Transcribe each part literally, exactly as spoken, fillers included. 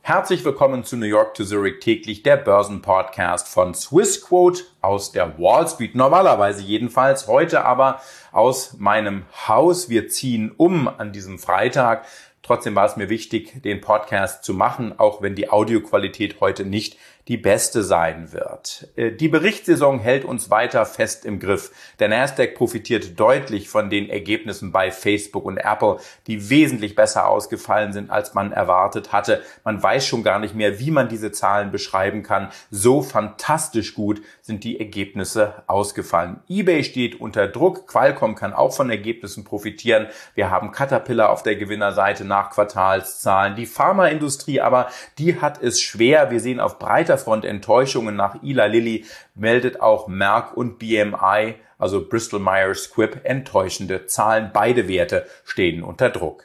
Herzlich willkommen zu New York to Zurich täglich, der Börsenpodcast von Swissquote aus der Wall Street. Normalerweise jedenfalls, heute aber aus meinem Haus. Wir ziehen um an diesem Freitag. Trotzdem war es mir wichtig, den Podcast zu machen, auch wenn die Audioqualität heute nicht die beste sein wird. Die Berichtssaison hält uns weiter fest im Griff. Der Nasdaq profitiert deutlich von den Ergebnissen bei Facebook und Apple, die wesentlich besser ausgefallen sind, als man erwartet hatte. Man weiß schon gar nicht mehr, wie man diese Zahlen beschreiben kann. So fantastisch gut sind die Ergebnisse ausgefallen. eBay steht unter Druck. Qualcomm kann auch von Ergebnissen profitieren. Wir haben Caterpillar auf der Gewinnerseite nach Quartalszahlen. Die Pharmaindustrie aber, die hat es schwer. Wir sehen auf breiter Front Enttäuschungen. Nach Eli Lilly meldet auch Merck und B M I, also Bristol Myers Squibb, enttäuschende Zahlen. Beide Werte stehen unter Druck.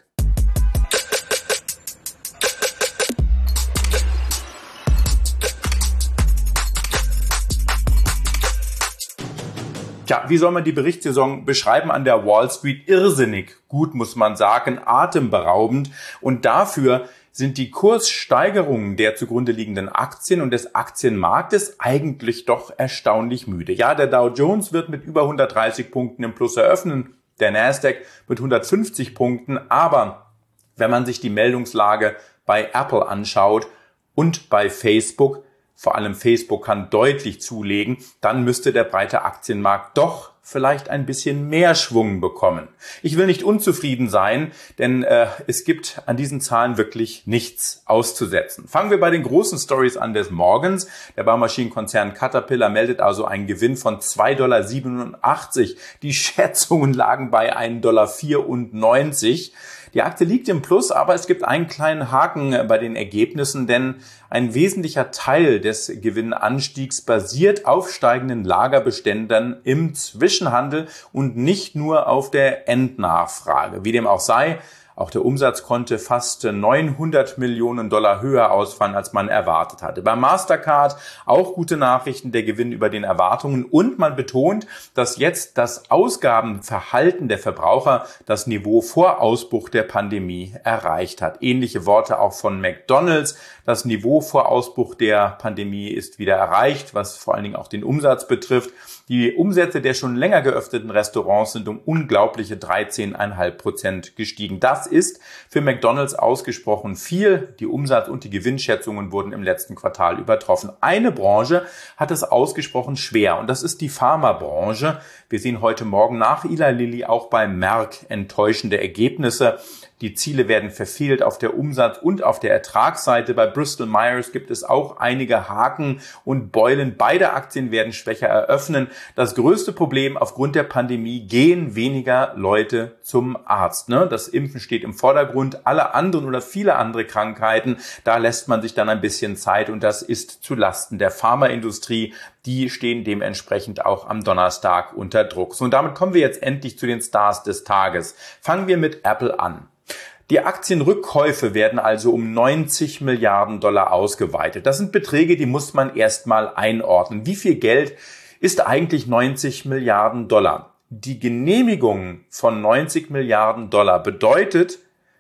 Tja, wie soll man die Berichtssaison beschreiben an der Wall Street? Irrsinnig gut, muss man sagen, atemberaubend. Und dafür sind die Kurssteigerungen der zugrunde liegenden Aktien und des Aktienmarktes eigentlich doch erstaunlich müde. Ja, der Dow Jones wird mit über hundertdreißig Punkten im Plus eröffnen, der Nasdaq mit hundertfünfzig Punkten. Aber wenn man sich die Meldungslage bei Apple anschaut und bei Facebook, vor allem Facebook kann deutlich zulegen, dann müsste der breite Aktienmarkt doch vielleicht ein bisschen mehr Schwung bekommen. Ich will nicht unzufrieden sein, denn äh, es gibt an diesen Zahlen wirklich nichts auszusetzen. Fangen wir bei den großen Stories an des Morgens. Der Baumaschinenkonzern Caterpillar meldet also einen Gewinn von zwei Komma siebenundachtzig Dollar. Die Schätzungen lagen bei ein Komma vierundneunzig Dollar. Die Aktie liegt im Plus, aber es gibt einen kleinen Haken bei den Ergebnissen, denn ein wesentlicher Teil des Gewinnanstiegs basiert auf steigenden Lagerbeständen im Zwischenhandel und nicht nur auf der Endnachfrage. Wie dem auch sei, auch der Umsatz konnte fast neunhundert Millionen Dollar höher ausfallen, als man erwartet hatte. Bei Mastercard auch gute Nachrichten, der Gewinn über den Erwartungen. Und man betont, dass jetzt das Ausgabenverhalten der Verbraucher das Niveau vor Ausbruch der Pandemie erreicht hat. Ähnliche Worte auch von McDonald's. Das Niveau vor Ausbruch der Pandemie ist wieder erreicht, was vor allen Dingen auch den Umsatz betrifft. Die Umsätze der schon länger geöffneten Restaurants sind um unglaubliche dreizehn Komma fünf Prozent gestiegen. Das ist für McDonald's ausgesprochen viel. Die Umsatz- und die Gewinnschätzungen wurden im letzten Quartal übertroffen. Eine Branche hat es ausgesprochen schwer und das ist die Pharmabranche. Wir sehen heute Morgen nach Eli Lilly auch bei Merck enttäuschende Ergebnisse. Die Ziele werden verfehlt auf der Umsatz- und auf der Ertragsseite. Bei Bristol Myers gibt es auch einige Haken und Beulen. Beide Aktien werden schwächer eröffnen. Das größte Problem: aufgrund der Pandemie gehen weniger Leute zum Arzt. Ne? Das Impfen steht im Vordergrund. Alle anderen oder viele andere Krankheiten, da lässt man sich dann ein bisschen Zeit und das ist zu Lasten der Pharmaindustrie. Die stehen dementsprechend auch am Donnerstag unter Druck. So, und damit kommen wir jetzt endlich zu den Stars des Tages. Fangen wir mit Apple an. Die Aktienrückkäufe werden also um neunzig Milliarden Dollar ausgeweitet. Das sind Beträge, die muss man erstmal einordnen. Wie viel Geld ist eigentlich neunzig Milliarden Dollar? Die Genehmigung von neunzig Milliarden Dollar bedeutet,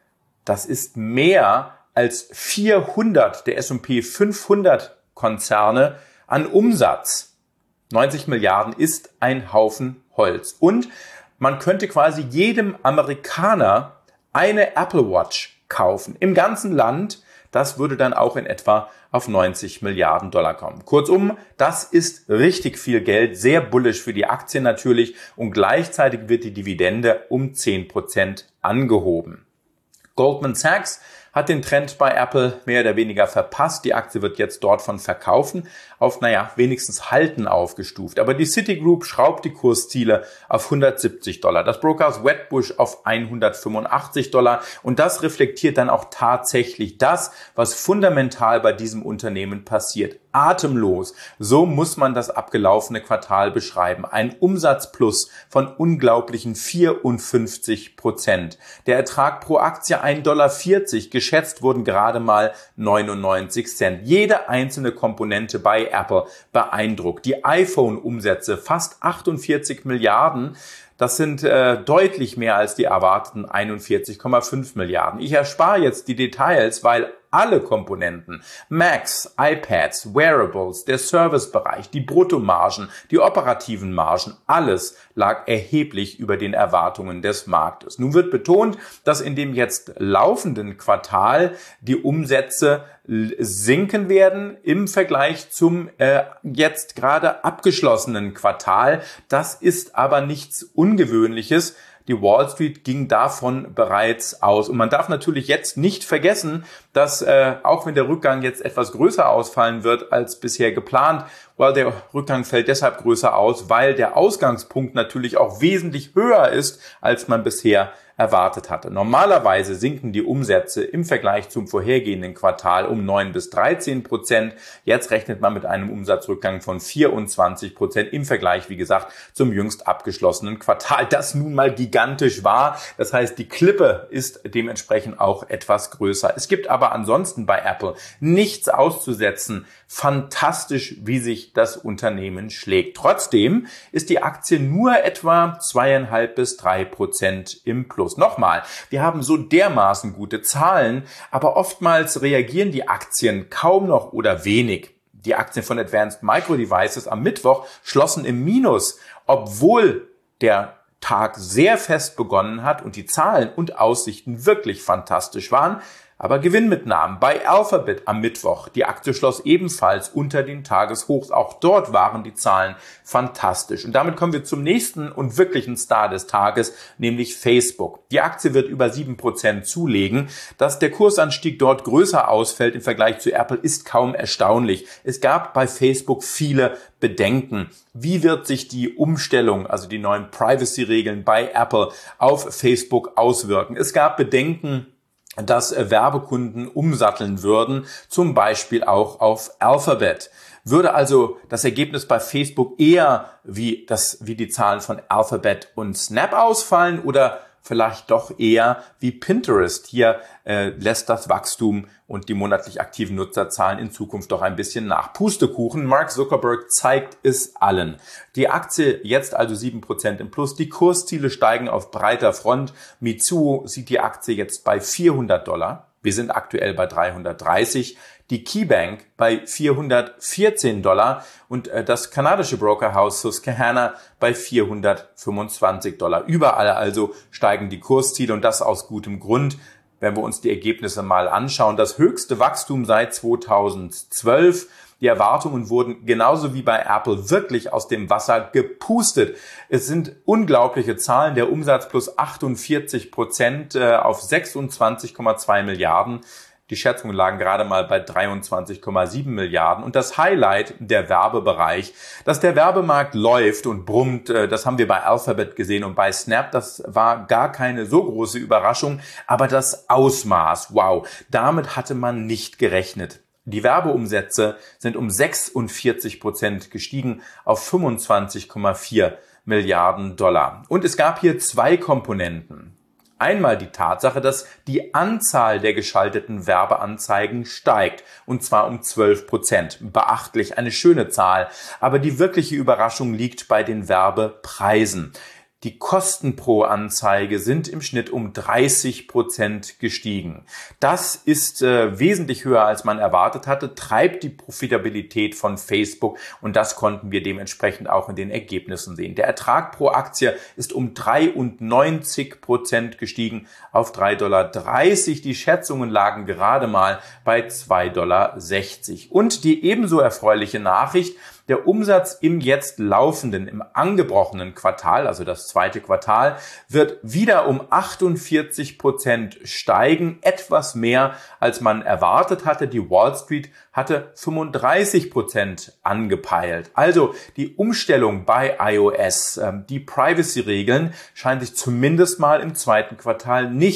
das ist mehr als vierhundert der S und P fünfhundert Konzerne an Umsatz. neunzig Milliarden ist ein Haufen Holz. Und man könnte quasi jedem Amerikaner eine Apple Watch kaufen. Im ganzen Land, das würde dann auch in etwa auf neunzig Milliarden Dollar kommen. Kurzum, das ist richtig viel Geld, sehr bullish für die Aktien natürlich und gleichzeitig wird die Dividende um zehn Prozent angehoben. Goldman Sachs hat den Trend bei Apple mehr oder weniger verpasst. Die Aktie wird jetzt dort von Verkaufen auf, naja, wenigstens Halten aufgestuft. Aber die Citigroup schraubt die Kursziele auf hundertsiebzig Dollar. Das Brokerhaus Wedbush auf hundertfünfundachtzig Dollar. Und das reflektiert dann auch tatsächlich das, was fundamental bei diesem Unternehmen passiert. Atemlos. So muss man das abgelaufene Quartal beschreiben. Ein Umsatzplus von unglaublichen vierundfünfzig Prozent. Der Ertrag pro Aktie ein Komma vierzig Dollar. Geschätzt wurden gerade mal neunundneunzig Cent. Jede einzelne Komponente bei Apple beeindruckt. Die iPhone-Umsätze fast achtundvierzig Milliarden. Das sind äh, deutlich mehr als die erwarteten einundvierzig Komma fünf Milliarden. Ich erspare jetzt die Details, weil alle Komponenten, Macs, iPads, Wearables, der Servicebereich, die Bruttomargen, die operativen Margen, alles lag erheblich über den Erwartungen des Marktes. Nun wird betont, dass in dem jetzt laufenden Quartal die Umsätze sinken werden im Vergleich zum äh, jetzt gerade abgeschlossenen Quartal. Das ist aber nichts Ungewöhnliches. Die Wall Street ging davon bereits aus. Und man darf natürlich jetzt nicht vergessen, dass äh, auch wenn der Rückgang jetzt etwas größer ausfallen wird als bisher geplant, weil der Rückgang fällt deshalb größer aus, weil der Ausgangspunkt natürlich auch wesentlich höher ist, als man bisher erwartet hatte. Normalerweise sinken die Umsätze im Vergleich zum vorhergehenden Quartal um neun bis dreizehn Prozent. Jetzt rechnet man mit einem Umsatzrückgang von vierundzwanzig Prozent im Vergleich, wie gesagt, zum jüngst abgeschlossenen Quartal, das nun mal gigantisch war. Das heißt, die Klippe ist dementsprechend auch etwas größer. Es gibt aber ansonsten bei Apple nichts auszusetzen. Fantastisch, wie sich das Unternehmen schlägt. Trotzdem ist die Aktie nur etwa zweieinhalb bis drei Prozent im Plus. Nochmal, wir haben so dermaßen gute Zahlen, aber oftmals reagieren die Aktien kaum noch oder wenig. Die Aktien von Advanced Micro Devices am Mittwoch schlossen im Minus, obwohl der Tag sehr fest begonnen hat und die Zahlen und Aussichten wirklich fantastisch waren. Aber Gewinnmitnahmen bei Alphabet am Mittwoch. Die Aktie schloss ebenfalls unter den Tageshochs. Auch dort waren die Zahlen fantastisch. Und damit kommen wir zum nächsten und wirklichen Star des Tages, nämlich Facebook. Die Aktie wird über sieben Prozent zulegen. Dass der Kursanstieg dort größer ausfällt im Vergleich zu Apple, ist kaum erstaunlich. Es gab bei Facebook viele Bedenken. Wie wird sich die Umstellung, also die neuen Privacy-Regeln bei Apple, auf Facebook auswirken? Es gab Bedenken, dass Werbekunden umsatteln würden, zum Beispiel auch auf Alphabet. Würde also das Ergebnis bei Facebook eher wie das, wie die Zahlen von Alphabet und Snap ausfallen oder vielleicht doch eher wie Pinterest? Hier äh, lässt das Wachstum und die monatlich aktiven Nutzerzahlen in Zukunft doch ein bisschen nach. Pustekuchen, Mark Zuckerberg zeigt es allen. Die Aktie jetzt also sieben Prozent im Plus. Die Kursziele steigen auf breiter Front. Mitsuo sieht die Aktie jetzt bei vierhundert Dollar. Wir sind aktuell bei dreihundertdreißig. Die KeyBank bei vierhundertvierzehn Dollar und das kanadische Brokerhaus Susquehanna bei vierhundertfünfundzwanzig Dollar. Überall also steigen die Kursziele und das aus gutem Grund. Wenn wir uns die Ergebnisse mal anschauen, das höchste Wachstum seit zweitausendzwölf. Die Erwartungen wurden genauso wie bei Apple wirklich aus dem Wasser gepustet. Es sind unglaubliche Zahlen. Der Umsatz plus achtundvierzig Prozent auf sechsundzwanzig Komma zwei Milliarden. Die Schätzungen lagen gerade mal bei dreiundzwanzig Komma sieben Milliarden. Und das Highlight, der Werbebereich, dass der Werbemarkt läuft und brummt, das haben wir bei Alphabet gesehen und bei Snap, das war gar keine so große Überraschung. Aber das Ausmaß, wow, damit hatte man nicht gerechnet. Die Werbeumsätze sind um sechsundvierzig Prozent gestiegen auf fünfundzwanzig Komma vier Milliarden Dollar. Und es gab hier zwei Komponenten. Einmal die Tatsache, dass die Anzahl der geschalteten Werbeanzeigen steigt, und zwar um zwölf Prozent. Beachtlich, eine schöne Zahl. Aber die wirkliche Überraschung liegt bei den Werbepreisen. Die Kosten pro Anzeige sind im Schnitt um dreißig Prozent gestiegen. Das ist äh, wesentlich höher, als man erwartet hatte, treibt die Profitabilität von Facebook und das konnten wir dementsprechend auch in den Ergebnissen sehen. Der Ertrag pro Aktie ist um dreiundneunzig Prozent gestiegen auf drei Komma dreißig Dollar. Die Schätzungen lagen gerade mal bei zwei Komma sechzig Dollar. Und die ebenso erfreuliche Nachricht: Der Umsatz im jetzt laufenden, im angebrochenen Quartal, also das zweite Quartal, wird wieder um achtundvierzig Prozent steigen, etwas mehr, als man erwartet hatte. Die Wall Street hatte fünfunddreißig Prozent angepeilt. Also die Umstellung bei iOS, die Privacy-Regeln, scheint sich zumindest mal im zweiten Quartal nicht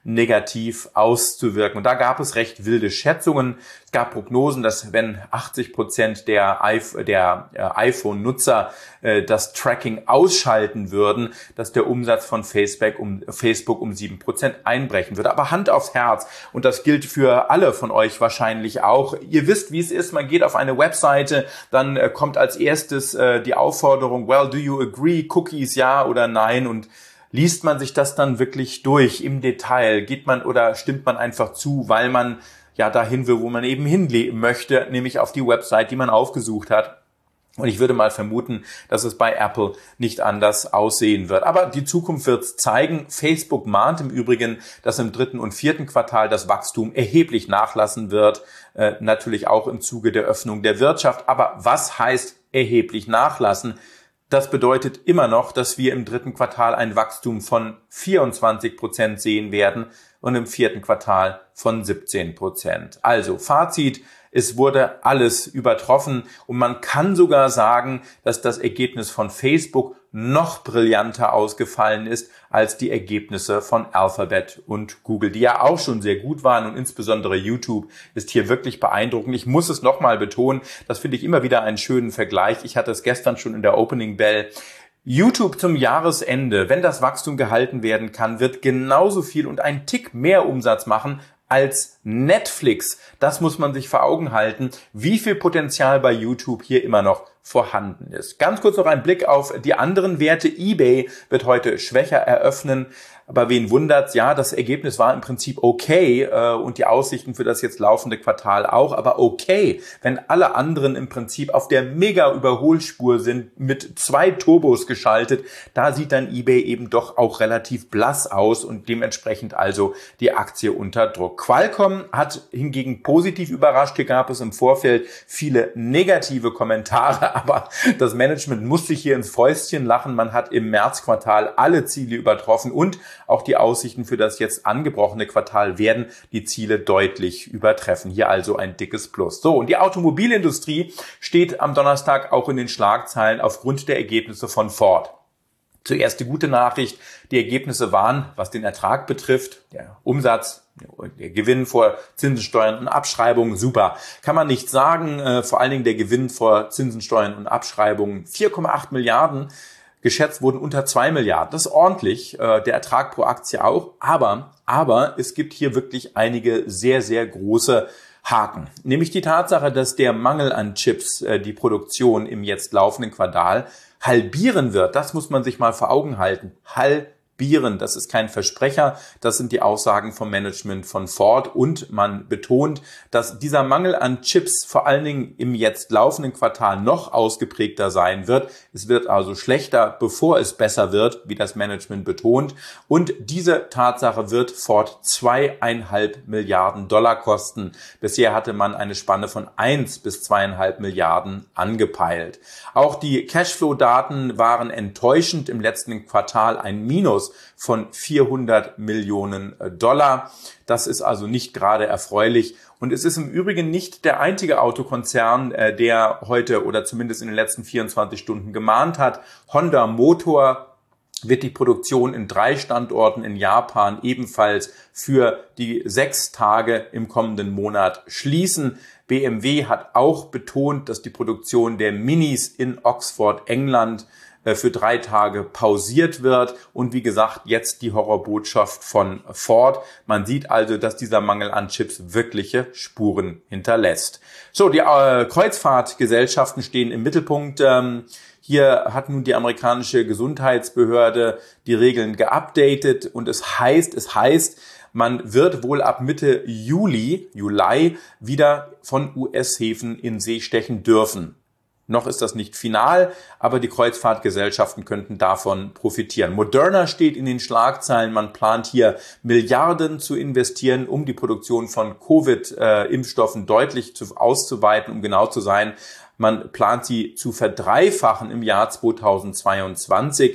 negativ auszuwirken. Und da gab es recht wilde Schätzungen. Es gab Prognosen, dass wenn achtzig Prozent der, der iPhone-Nutzer äh, das Tracking ausschalten würden, dass der Umsatz von Facebook um, Facebook um sieben Prozent einbrechen würde. Aber Hand aufs Herz, und das gilt für alle von euch wahrscheinlich auch. Ihr wisst, wie es ist. Man geht auf eine Webseite, dann äh, kommt als erstes äh, die Aufforderung, well, do you agree? Cookies, ja oder nein? Und liest man sich das dann wirklich durch im Detail? Geht man oder stimmt man einfach zu, weil man ja dahin will, wo man eben hin möchte, nämlich auf die Website, die man aufgesucht hat? Und ich würde mal vermuten, dass es bei Apple nicht anders aussehen wird. Aber die Zukunft wird es zeigen. Facebook mahnt im Übrigen, dass im dritten und vierten Quartal das Wachstum erheblich nachlassen wird. Äh, natürlich auch im Zuge der Öffnung der Wirtschaft. Aber was heißt erheblich nachlassen? Das bedeutet immer noch, dass wir im dritten Quartal ein Wachstum von vierundzwanzig Prozent sehen werden und im vierten Quartal von siebzehn Prozent. Also Fazit: Es wurde alles übertroffen und man kann sogar sagen, dass das Ergebnis von Facebook noch brillanter ausgefallen ist als die Ergebnisse von Alphabet und Google, die ja auch schon sehr gut waren, und insbesondere YouTube ist hier wirklich beeindruckend. Ich muss es nochmal betonen, das finde ich immer wieder einen schönen Vergleich. Ich hatte es gestern schon in der Opening Bell. YouTube zum Jahresende, wenn das Wachstum gehalten werden kann, wird genauso viel und einen Tick mehr Umsatz machen als Netflix. Das muss man sich vor Augen halten, wie viel Potenzial bei YouTube hier immer noch vorhanden ist. Ganz kurz noch ein Blick auf die anderen Werte. eBay wird heute schwächer eröffnen. Aber wen wundert's? Ja, das Ergebnis war im Prinzip okay äh, und die Aussichten für das jetzt laufende Quartal auch. Aber okay, wenn alle anderen im Prinzip auf der Mega-Überholspur sind, mit zwei Turbos geschaltet, da sieht dann eBay eben doch auch relativ blass aus und dementsprechend also die Aktie unter Druck. Qualcomm hat hingegen positiv überrascht. Hier gab es im Vorfeld viele negative Kommentare, aber das Management muss sich hier ins Fäustchen lachen. Man hat im Märzquartal alle Ziele übertroffen und auch die Aussichten für das jetzt angebrochene Quartal werden die Ziele deutlich übertreffen. Hier also ein dickes Plus. So, und die Automobilindustrie steht am Donnerstag auch in den Schlagzeilen aufgrund der Ergebnisse von Ford. Zuerst die gute Nachricht: Die Ergebnisse waren, was den Ertrag betrifft, der Umsatz, der Gewinn vor Zinsen, Steuern und Abschreibungen, super. Kann man nicht sagen. Äh, vor allen Dingen der Gewinn vor Zinsen, Steuern und Abschreibungen vier Komma acht Milliarden. Geschätzt wurden unter zwei Milliarden. Das ist ordentlich, äh, der Ertrag pro Aktie auch. Aber, aber es gibt hier wirklich einige sehr, sehr große Haken. Nämlich die Tatsache, dass der Mangel an Chips äh, die Produktion im jetzt laufenden Quartal halbieren wird. Das muss man sich mal vor Augen halten. Halbieren. Das ist kein Versprecher. Das sind die Aussagen vom Management von Ford. Und man betont, dass dieser Mangel an Chips vor allen Dingen im jetzt laufenden Quartal noch ausgeprägter sein wird. Es wird also schlechter, bevor es besser wird, wie das Management betont. Und diese Tatsache wird Ford zweieinhalb Milliarden Dollar kosten. Bisher hatte man eine Spanne von eins bis zweieinhalb Milliarden angepeilt. Auch die Cashflow-Daten waren enttäuschend. Im letzten Quartal ein Minus von vierhundert Millionen Dollar. Das ist also nicht gerade erfreulich. Und es ist im Übrigen nicht der einzige Autokonzern, der heute oder zumindest in den letzten vierundzwanzig Stunden gemahnt hat. Honda Motor wird die Produktion in drei Standorten in Japan ebenfalls für die sechs Tage im kommenden Monat schließen. B M W hat auch betont, dass die Produktion der Minis in Oxford, England, für drei Tage pausiert wird. Und wie gesagt, jetzt die Horrorbotschaft von Ford. Man sieht also, dass dieser Mangel an Chips wirkliche Spuren hinterlässt. So, die äh, Kreuzfahrtgesellschaften stehen im Mittelpunkt. Ähm, hier hat nun die amerikanische Gesundheitsbehörde die Regeln geupdatet und es heißt, es heißt, man wird wohl ab Mitte Juli, Juli wieder von U S-Häfen in See stechen dürfen. Noch ist das nicht final, aber die Kreuzfahrtgesellschaften könnten davon profitieren. Moderna steht in den Schlagzeilen. Man plant hier Milliarden zu investieren, um die Produktion von Covid-Impfstoffen deutlich zu, auszuweiten, um genau zu sein. Man plant sie zu verdreifachen im Jahr zweitausendzweiundzwanzig.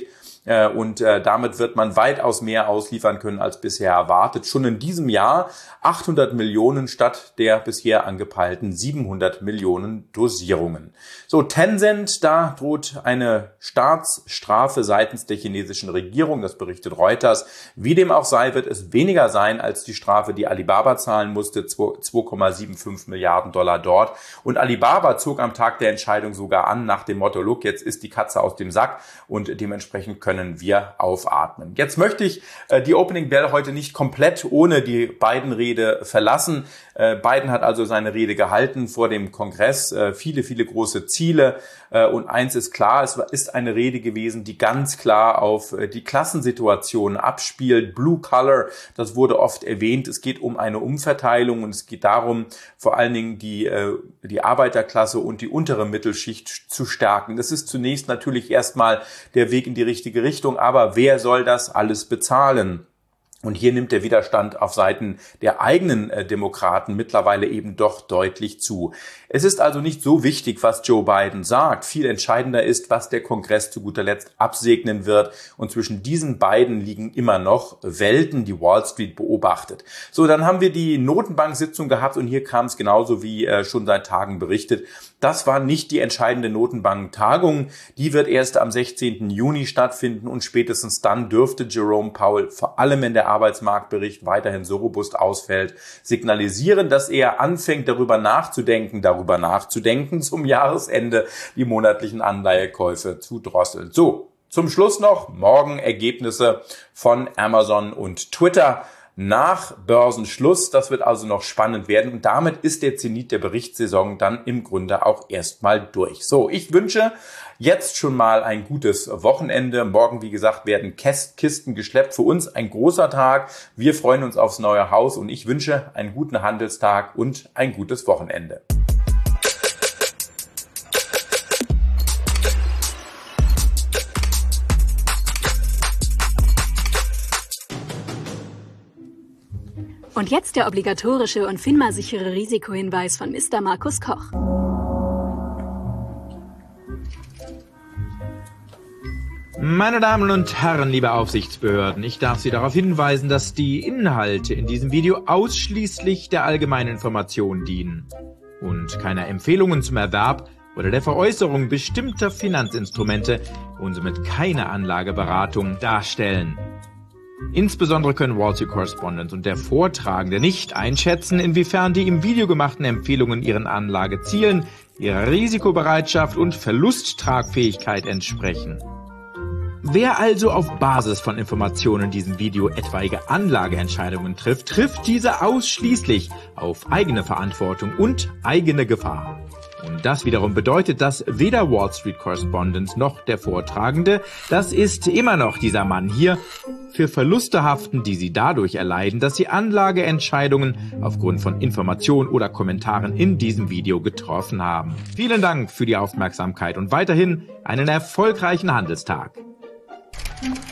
und damit wird man weitaus mehr ausliefern können als bisher erwartet. Schon in diesem Jahr achthundert Millionen statt der bisher angepeilten siebenhundert Millionen Dosierungen. So, Tencent, da droht eine Staatsstrafe seitens der chinesischen Regierung, das berichtet Reuters. Wie dem auch sei, wird es weniger sein als die Strafe, die Alibaba zahlen musste, zwei Komma fünfundsiebzig Milliarden Dollar dort. Und Alibaba zog am Tag der Entscheidung sogar an nach dem Motto, look, jetzt ist die Katze aus dem Sack und dementsprechend können wir aufatmen. Jetzt möchte ich äh, die Opening Bell heute nicht komplett ohne die Biden-Rede verlassen. Äh, Biden hat also seine Rede gehalten vor dem Kongress, äh, viele, viele große Ziele. Äh, und eins ist klar, es ist eine Rede gewesen, die ganz klar auf äh, die Klassensituation abspielt. Blue Collar, das wurde oft erwähnt. Es geht um eine Umverteilung und es geht darum, vor allen Dingen die, äh, die Arbeiterklasse und die untere Mittelschicht zu stärken. Das ist zunächst natürlich erstmal der Weg in die richtige Richtung, aber wer soll das alles bezahlen? Und hier nimmt der Widerstand auf Seiten der eigenen äh, Demokraten mittlerweile eben doch deutlich zu. Es ist also nicht so wichtig, was Joe Biden sagt. Viel entscheidender ist, was der Kongress zu guter Letzt absegnen wird. Und zwischen diesen beiden liegen immer noch Welten, die Wall Street beobachtet. So, dann haben wir die Notenbank-Sitzung gehabt und hier kam es genauso wie äh, schon seit Tagen berichtet. Das war nicht die entscheidende Notenbank-Tagung. Die wird erst am sechzehnten Juni stattfinden und spätestens dann dürfte Jerome Powell, vor allem wenn der Arbeitsmarktbericht weiterhin so robust ausfällt, signalisieren, dass er anfängt, darüber nachzudenken, darüber nachzudenken, zum Jahresende die monatlichen Anleihekäufe zu drosseln. So, zum Schluss noch morgen Ergebnisse von Amazon und Twitter nach Börsenschluss. Das wird also noch spannend werden und damit ist der Zenit der Berichtssaison dann im Grunde auch erstmal durch. So, ich wünsche jetzt schon mal ein gutes Wochenende. Morgen, wie gesagt, werden Kisten geschleppt. Für uns ein großer Tag. Wir freuen uns aufs neue Haus und ich wünsche einen guten Handelstag und ein gutes Wochenende. Und jetzt der obligatorische und FINMA-sichere Risikohinweis von Mister Markus Koch. Meine Damen und Herren, liebe Aufsichtsbehörden, ich darf Sie darauf hinweisen, dass die Inhalte in diesem Video ausschließlich der allgemeinen Information dienen und keine Empfehlungen zum Erwerb oder der Veräußerung bestimmter Finanzinstrumente und somit keine Anlageberatung darstellen. Insbesondere können Wall Street Correspondent und der Vortragende nicht einschätzen, inwiefern die im Video gemachten Empfehlungen ihren Anlagezielen, ihrer Risikobereitschaft und Verlusttragfähigkeit entsprechen. Wer also auf Basis von Informationen in diesem Video etwaige Anlageentscheidungen trifft, trifft diese ausschließlich auf eigene Verantwortung und eigene Gefahr. Und das wiederum bedeutet, dass weder Wall Street Correspondent noch der Vortragende, das ist immer noch dieser Mann hier, für Verluste haften, die sie dadurch erleiden, dass sie Anlageentscheidungen aufgrund von Informationen oder Kommentaren in diesem Video getroffen haben. Vielen Dank für die Aufmerksamkeit und weiterhin einen erfolgreichen Handelstag.